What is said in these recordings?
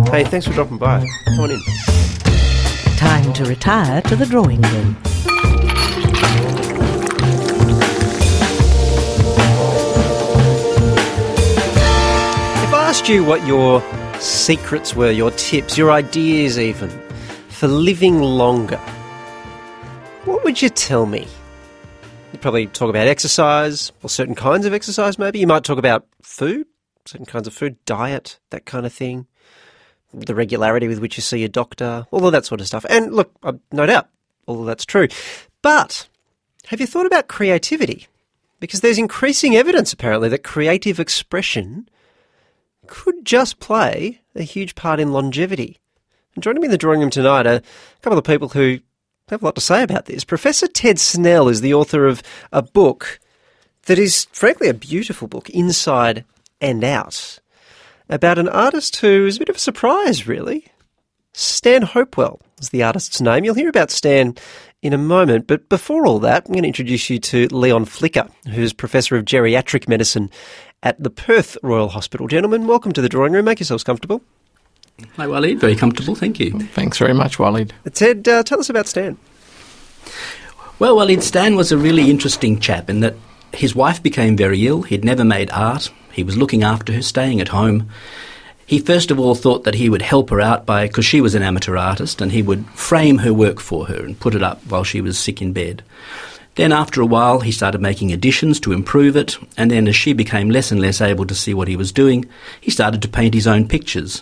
Hey, thanks for dropping by. Come on in. Time to retire to the drawing room. If I asked you what your secrets were, your tips, your ideas even, for living longer, what would you tell me? You'd probably talk about exercise, or certain kinds of exercise maybe. You might talk about food, certain kinds of food, diet, that kind of thing. The regularity with which you see a doctor, all of that sort of stuff. And look, no doubt, all of that's true. But have you thought about creativity? Because there's increasing evidence, apparently, that creative expression could just play a huge part in longevity. And joining me in the drawing room tonight are a couple of people who have a lot to say about this. Professor Ted Snell is the author of a book that is, frankly, a beautiful book, Inside and Out, about an artist who is a bit of a surprise, really. Stan Hopewell is the artist's name. You'll hear about Stan in a moment, but before all that, I'm going to introduce you to Leon Flicker, who's Professor of Geriatric Medicine at the Perth Royal Hospital. Gentlemen, welcome to the drawing room. Make yourselves comfortable. Hi, Waleed. Very comfortable, thank you. Thanks very much, Waleed. Ted, tell us about Stan. Well, Waleed, Stan was a really interesting chap in that his wife became very ill. He'd never made art. He was looking after her, staying at home. He first of all thought that he would help her out because she was an amateur artist, and he would frame her work for her and put it up while she was sick in bed. Then after a while he started making additions to improve it, and then as she became less and less able to see what he was doing, he started to paint his own pictures.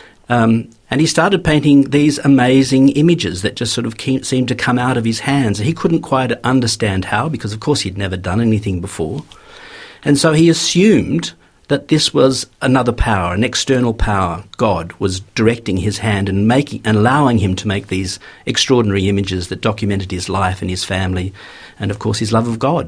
And he started painting these amazing images that just sort of seemed to come out of his hands. He couldn't quite understand how, because of course he'd never done anything before. And so he assumed that this was another power, an external power. God was directing his hand and allowing him to make these extraordinary images that documented his life and his family and, of course, his love of God.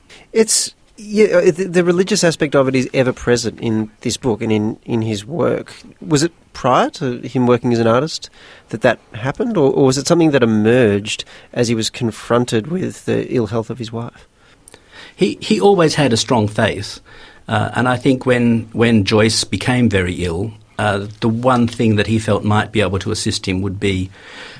The religious aspect of it is ever present in this book and in his work. Was it prior to him working as an artist that happened, or was it something that emerged as he was confronted with the ill health of his wife? He always had a strong faith, and I think when Joyce became very ill, the one thing that he felt might be able to assist him would be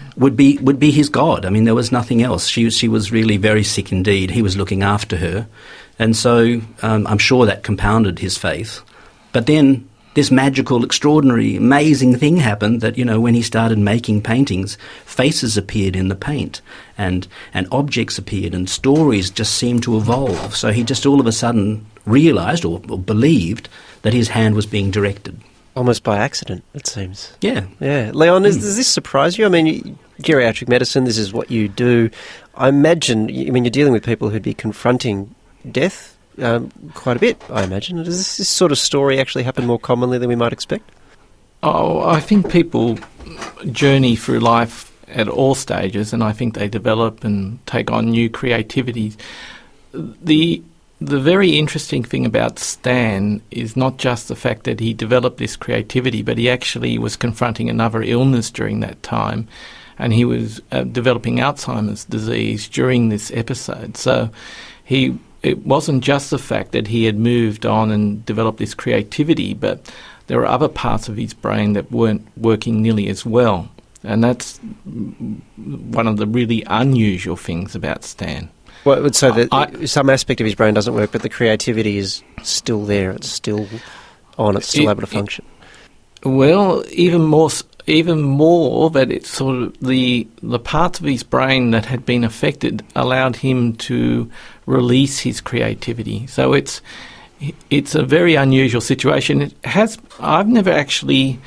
his God. I mean, there was nothing else. She was really very sick indeed. He was looking after her. And so I'm sure that compounded his faith. But then this magical, extraordinary, amazing thing happened that, when he started making paintings, faces appeared in the paint and objects appeared and stories just seemed to evolve. So he just all of a sudden realised or believed that his hand was being directed. Almost by accident, it seems. Yeah. Leon, does this surprise you? I mean, geriatric medicine, this is what you do. I imagine, you're dealing with people who'd be confronting death quite a bit, I imagine. Does this sort of story actually happen more commonly than we might expect? Oh, I think people journey through life at all stages, and I think they develop and take on new creativities. The very interesting thing about Stan is not just the fact that he developed this creativity, but he actually was confronting another illness during that time, and he was developing Alzheimer's disease during this episode. So it wasn't just the fact that he had moved on and developed this creativity, but there were other parts of his brain that weren't working nearly as well. And that's one of the really unusual things about Stan. Well, so that some aspect of his brain doesn't work, but the creativity is still there. It's still on. It's still able to function. Well, even more that it's sort of the parts of his brain that had been affected allowed him to release his creativity. So it's a very unusual situation. I've never actually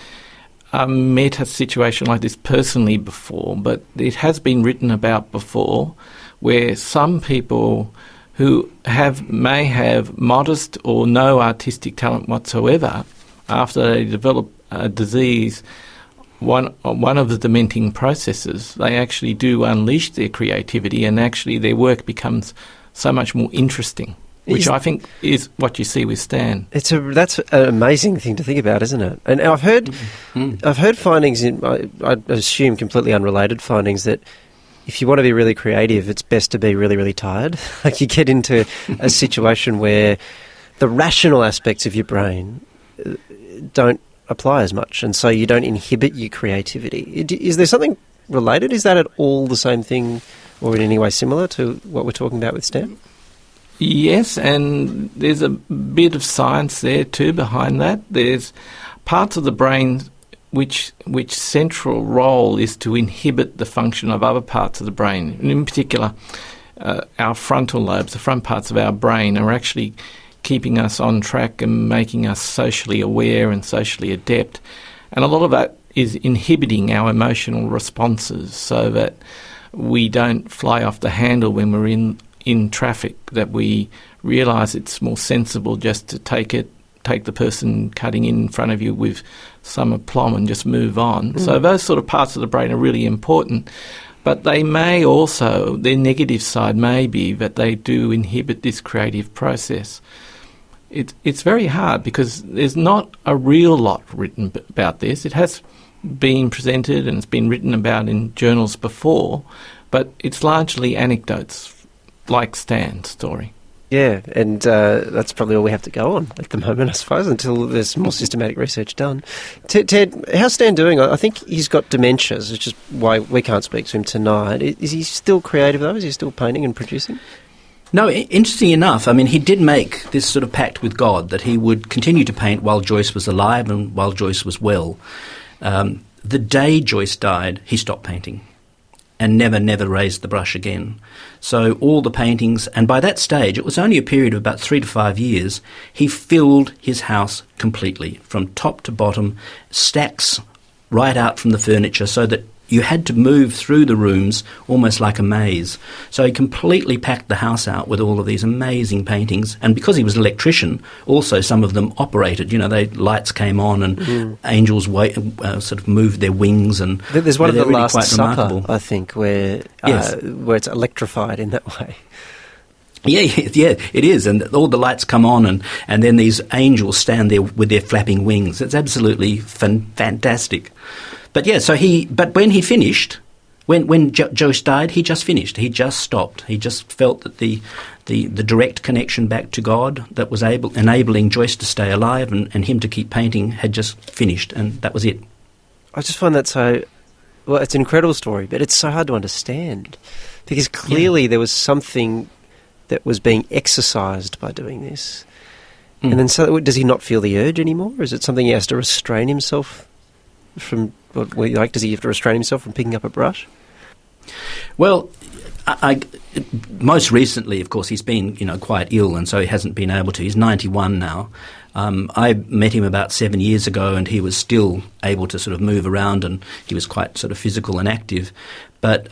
met a situation like this personally before, but it has been written about before, where some people who may have modest or no artistic talent whatsoever, after they develop a disease, one of the dementing processes, they actually do unleash their creativity, and actually their work becomes so much more interesting, which I think is what you see with Stan. That's an amazing thing to think about, isn't it? And I've heard findings, I assume completely unrelated findings, that if you want to be really creative, it's best to be really, really tired. Like you get into a situation where the rational aspects of your brain don't apply as much, and so you don't inhibit your creativity. Is there something related? Is that at all the same thing or in any way similar to what we're talking about with Stan? Yes, and there's a bit of science there too behind that. There's parts of the brain which central role is to inhibit the function of other parts of the brain. And in particular, our frontal lobes, the front parts of our brain, are actually keeping us on track and making us socially aware and socially adept. And a lot of that is inhibiting our emotional responses so that we don't fly off the handle when we're in traffic, that we realise it's more sensible just to take the person cutting in front of you with some aplomb and just move on. So those sort of parts of the brain are really important, but they may also, their negative side may be that they do inhibit this creative process. It's very hard because there's not a real lot written about this. It has been presented and it's been written about in journals before, but it's largely anecdotes like Stan's story. Yeah, and that's probably all we have to go on at the moment, I suppose, until there's more systematic research done. Ted, how's Stan doing? I think he's got dementias, which is why we can't speak to him tonight. Is he still creative, though? Is he still painting and producing? No, interesting enough, I mean, he did make this sort of pact with God that he would continue to paint while Joyce was alive and while Joyce was well. The day Joyce died, he stopped painting and never raised the brush again. So all the paintings, and by that stage, it was only a period of about 3 to 5 years, he filled his house completely, from top to bottom, stacks right out from the furniture, so that you had to move through the rooms almost like a maze. So he completely packed the house out with all of these amazing paintings. And because he was an electrician, also some of them operated. You know, lights came on and angels sort of moved their wings. And there's one of the really Last Supper, remarkable. I think, where it's electrified in that way. Yeah, it is. And all the lights come on and then these angels stand there with their flapping wings. It's absolutely fantastic. But yeah, but when he finished, when Joyce died, he just finished. He just stopped. He just felt that the direct connection back to God that was enabling Joyce to stay alive and him to keep painting had just finished, and that was it. I just find that so... Well, it's an incredible story, but it's so hard to understand because clearly there was something that was being exercised by doing this. And then so does he not feel the urge anymore? Is it something he has to restrain himself from... does he have to restrain himself from picking up a brush? Well, most recently, of course, he's been quite ill, and so he hasn't been able to. He's 91 now. I met him about 7 years ago, and he was still able to sort of move around, and he was quite sort of physical and active. But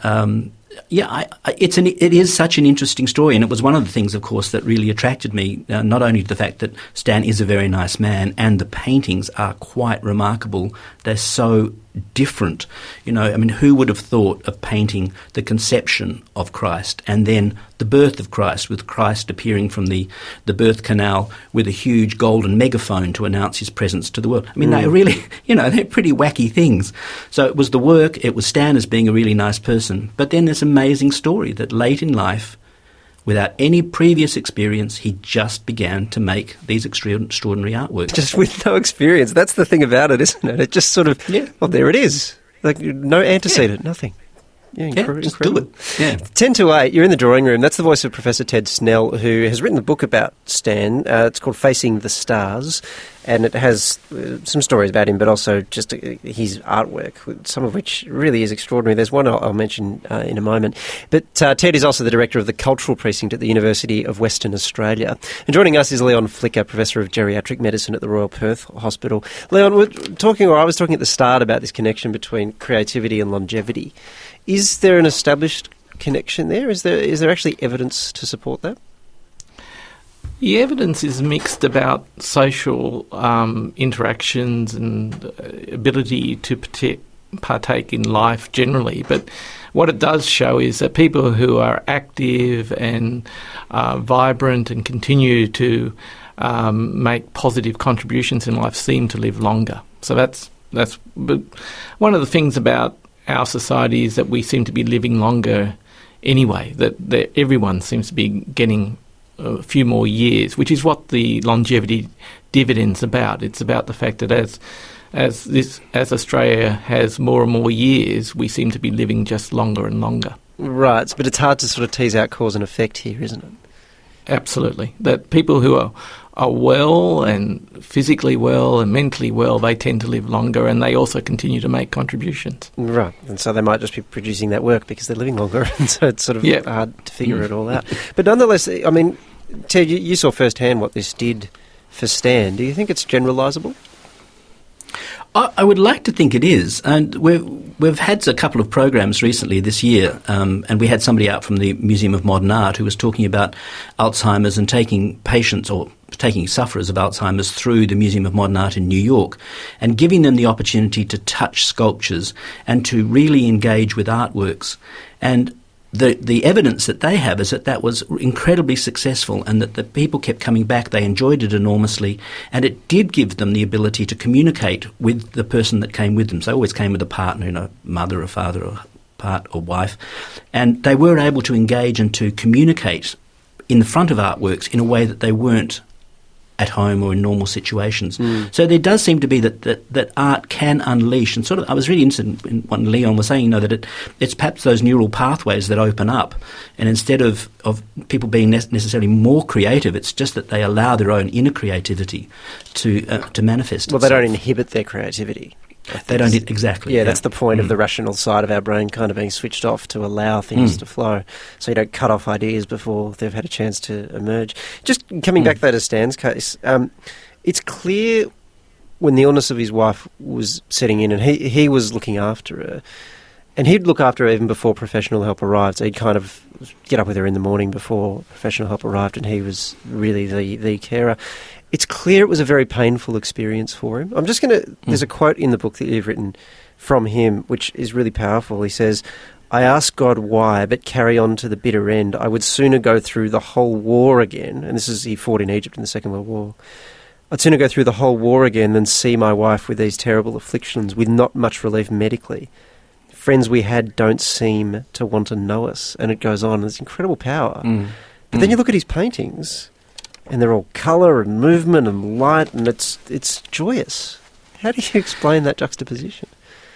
it is such an interesting story, and it was one of the things, of course, that really attracted me. Not only the fact that Stan is a very nice man, and the paintings are quite remarkable. They're so different. Who would have thought of painting the conception of Christ and then the birth of Christ, with Christ appearing from the birth canal with a huge golden megaphone to announce his presence to the world? They're really, they're pretty wacky things. So it was the work, it was Stan as being a really nice person, but then this amazing story that late in life, without any previous experience, he just began to make these extraordinary artworks. Just with no experience. That's the thing about it, isn't it? It just sort of, well, there it is. Like, no antecedent, nothing. Incredible. Just do it. Yeah. 10 to 8, you're in the drawing room. That's the voice of Professor Ted Snell, who has written a book about Stan. It's called Facing the Stars, and it has some stories about him, but also just his artwork, some of which really is extraordinary. There's one I'll mention in a moment. But Ted is also the director of the Cultural Precinct at the University of Western Australia. And joining us is Leon Flicker, Professor of Geriatric Medicine at the Royal Perth Hospital. Leon, I was talking at the start about this connection between creativity and longevity. Is there an established connection there? Is there actually evidence to support that? The evidence is mixed about social interactions and ability to partake in life generally. But what it does show is that people who are active and vibrant and continue to make positive contributions in life seem to live longer. So that's but one of the things about our society is that we seem to be living longer anyway, that everyone seems to be getting a few more years, which is what the longevity dividend's about. It's about the fact that as as Australia has more and more years, we seem to be living just longer and longer. Right, but it's hard to sort of tease out cause and effect here, isn't it? Absolutely. That people who are well and physically well and mentally well, they tend to live longer, and they also continue to make contributions. Right, and so they might just be producing that work because they're living longer, and so it's sort of hard to figure it all out. But nonetheless, I mean, Ted, you saw firsthand what this did for Stan. Do you think it's generalisable? I would like to think it is, and we've had a couple of programs recently this year, and we had somebody out from the Museum of Modern Art who was talking about Alzheimer's and taking patients or taking sufferers of Alzheimer's through the Museum of Modern Art in New York and giving them the opportunity to touch sculptures and to really engage with artworks. And the evidence that they have is that that was incredibly successful, and that the people kept coming back. They enjoyed it enormously, and it did give them the ability to communicate with the person that came with them. So they always came with a partner, mother or father or part or wife, and they were able to engage and to communicate in the front of artworks in a way that they weren't at home or in normal situations. So there does seem to be that art can unleash, and sort of I was really interested in what Leon was saying, that it's perhaps those neural pathways that open up, and instead of people being necessarily more creative, it's just that they allow their own inner creativity to manifest itself. Well, they don't inhibit their creativity. They don't exactly. Yeah, that's the point of the rational side of our brain kind of being switched off to allow things to flow. So you don't cut off ideas before they've had a chance to emerge. Just coming back though to Stan's case, it's clear when the illness of his wife was setting in, and he was looking after her, and he'd look after her even before professional help arrived. So he'd kind of get up with her in the morning before professional help arrived, and he was really the carer. It's clear it was a very painful experience for him. I'm just going to... There's a quote in the book that you've written from him, which is really powerful. He says, "I ask God why, but carry on to the bitter end. I would sooner go through the whole war again." And this is, he fought in Egypt in the Second World War. "I'd sooner go through the whole war again than see my wife with these terrible afflictions, with not much relief medically. Friends we had don't seem to want to know us." And it goes on. There's incredible power. But then you look at his paintings, and they're all colour and movement and light, and it's joyous. How do you explain that juxtaposition?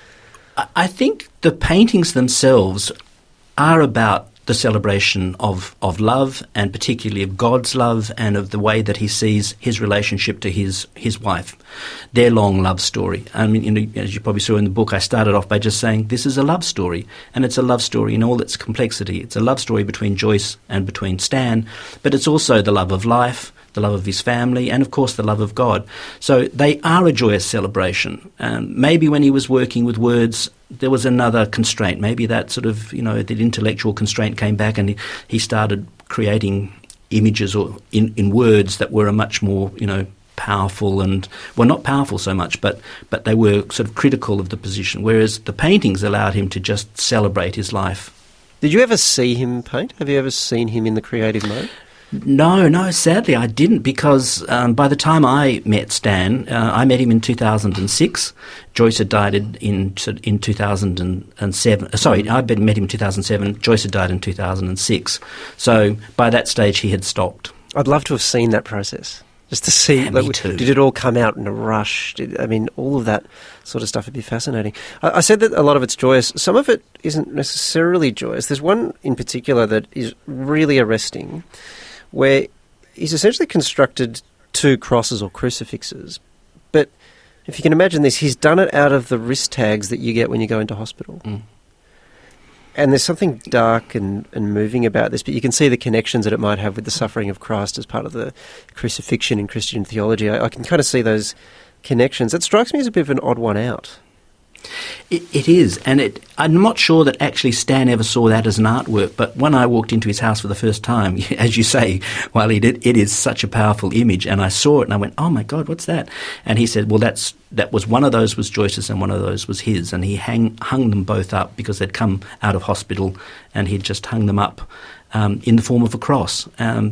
I think the paintings themselves are about the celebration of love, and particularly of God's love, and of the way that he sees his relationship to his wife, their long love story. I mean, as you probably saw in the book, I started off by just saying this is a love story, and it's a love story in all its complexity. It's a love story between Joyce and between Stan, but it's also the love of life, the love of his family, and of course the love of God. So they are a joyous celebration. Maybe when he was working with words, there was another constraint. Maybe that sort of, the intellectual constraint came back, and he started creating images or in words that were a much more, powerful, and, well, not powerful so much, but they were sort of critical of the position, whereas the paintings allowed him to just celebrate his life. Did you ever see him paint? Have you ever seen him in the creative mode? No, sadly I didn't, because by the time I met Stan, I met him in 2006. Joyce had died in 2007. Sorry, I met him in 2007. Joyce had died in 2006. So by that stage he had stopped. I'd love to have seen that process, just to see. Me too. Did it all come out in a rush? All of that sort of stuff would be fascinating. I said that a lot of it's joyous. Some of it isn't necessarily joyous. There's one in particular that is really arresting, where he's essentially constructed two crosses or crucifixes. But if you can imagine this, he's done it out of the wrist tags that you get when you go into hospital. And there's something dark and moving about this, but you can see the connections that it might have with the suffering of Christ as part of the crucifixion in Christian theology. I can kind of see those connections. It strikes me as a bit of an odd one out. It is, and I'm not sure that actually Stan ever saw that as an artwork, but when I walked into his house for the first time, as you say, while he did, it is such a powerful image, and I saw it and I went, oh my God, what's that? And he said, well, that was one of those was Joyce's and one of those was his, and he hung them both up because they'd come out of hospital, and he'd just hung them up in the form of a cross.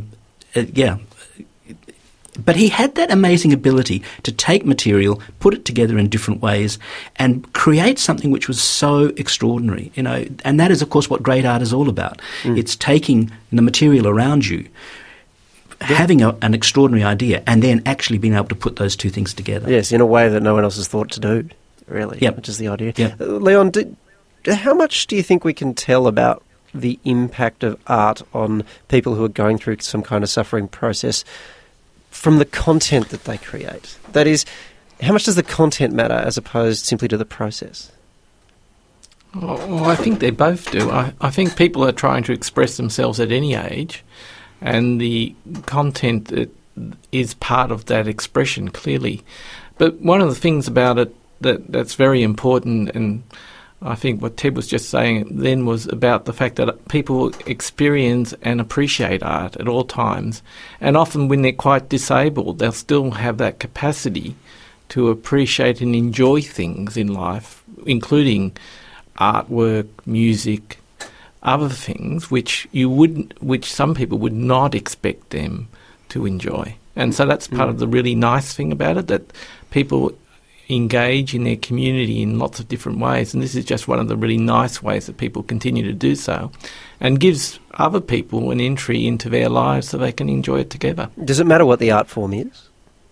But he had that amazing ability to take material, put it together in different ways, and create something which was so extraordinary, and that is, of course, what great art is all about. It's taking the material around you, having an extraordinary idea and then actually being able to put those two things together. Yes, in a way that no one else has thought to do, really, which is the idea. Yep. Leon, how much do you think we can tell about the impact of art on people who are going through some kind of suffering process from the content that they create? That is, how much does the content matter as opposed simply to the process? Well, I think they both do. I think people are trying to express themselves at any age, and the content is part of that expression, clearly. But one of the things about it that's very important, and I think what Ted was just saying then, was about the fact that people experience and appreciate art at all times. And often when they're quite disabled, they'll still have that capacity to appreciate and enjoy things in life, including artwork, music, other things which some people would not expect them to enjoy. And so that's part of the really nice thing about it, that people engage in their community in lots of different ways, and this is just one of the really nice ways that people continue to do so, and gives other people an entry into their lives so they can enjoy it together. Does it matter what the art form is?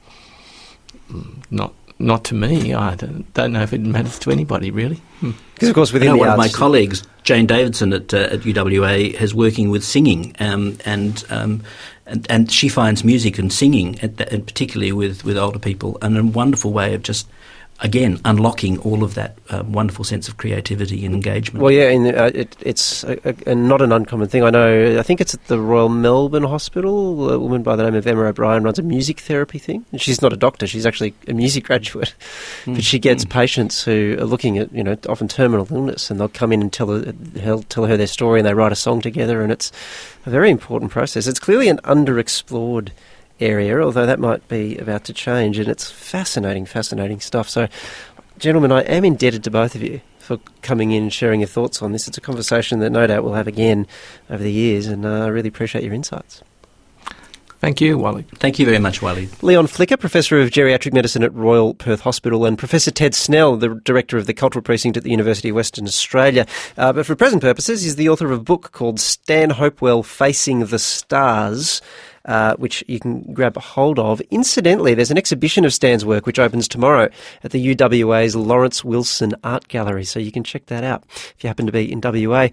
Not to me. I don't know if it matters to anybody, really. Because, of course, within one of my colleagues, Jane Davidson at UWA, is working with singing, and she finds music and singing, and particularly with older people, and a wonderful way of just, again, unlocking all of that wonderful sense of creativity and engagement. Well, yeah, it's not an uncommon thing. I think it's at the Royal Melbourne Hospital. A woman by the name of Emma O'Brien runs a music therapy thing. And she's not a doctor, she's actually a music graduate. But she gets patients who are looking at, often terminal illness, and they'll come in and tell her their story, and they write a song together, and it's a very important process. It's clearly an underexplored area, although that might be about to change, and it's fascinating stuff. So, gentlemen, I am indebted to both of you for coming in and sharing your thoughts on this. It's a conversation that no doubt we'll have again over the years, and I really appreciate your insights. Thank you, Wally. Thank you very much, Wally. Leon Flicker, Professor of Geriatric Medicine at Royal Perth Hospital, and Professor Ted Snell, the Director of the Cultural Precinct at the University of Western Australia. But for present purposes, he's the author of a book called Stan Hopewell Facing the Stars, which you can grab a hold of. Incidentally, there's an exhibition of Stan's work which opens tomorrow at the UWA's Lawrence Wilson Art Gallery, so you can check that out if you happen to be in WA.